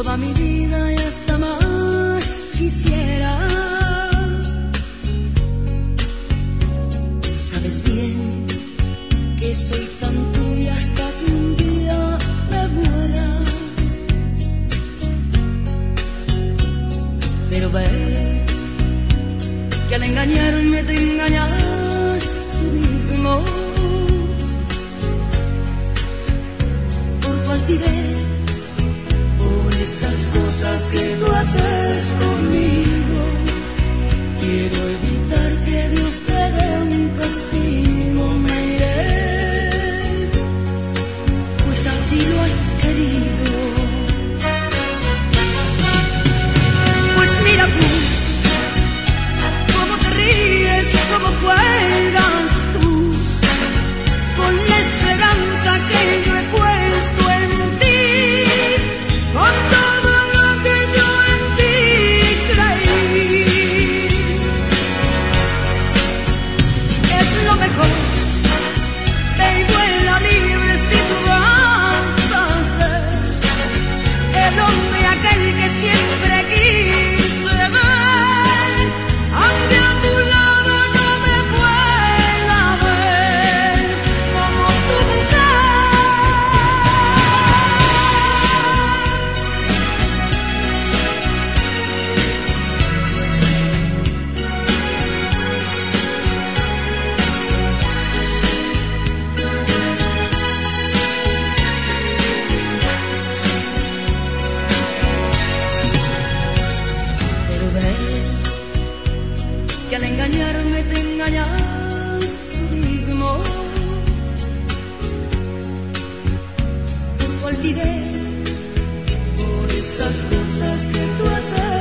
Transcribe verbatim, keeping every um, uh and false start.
toda mi vida y hasta más quisiera. Sabes bien que soy tan tuya hasta que un día me muera. Pero ve que al engañarme te engañas tú mismo. Por tu altivez, por esas cosas que tú haces conmigo, quiero evitar que Dios te dé un castigo. Me iré, pues así lo has querido. Pues mira tú, cómo te ríes, cómo juegas tú, con la esperanza que yo he puesto en ti, con todo lo que yo en ti creí. Es lo mejor, ve y vuela libre si tú vas a ser el hombre aquel que siempre quise ver, aunque a tu lado no me pueda ver como tu Pero ve que al engañarme te engañas tú mismo. Por tu altivez, por esas cosas que tú haces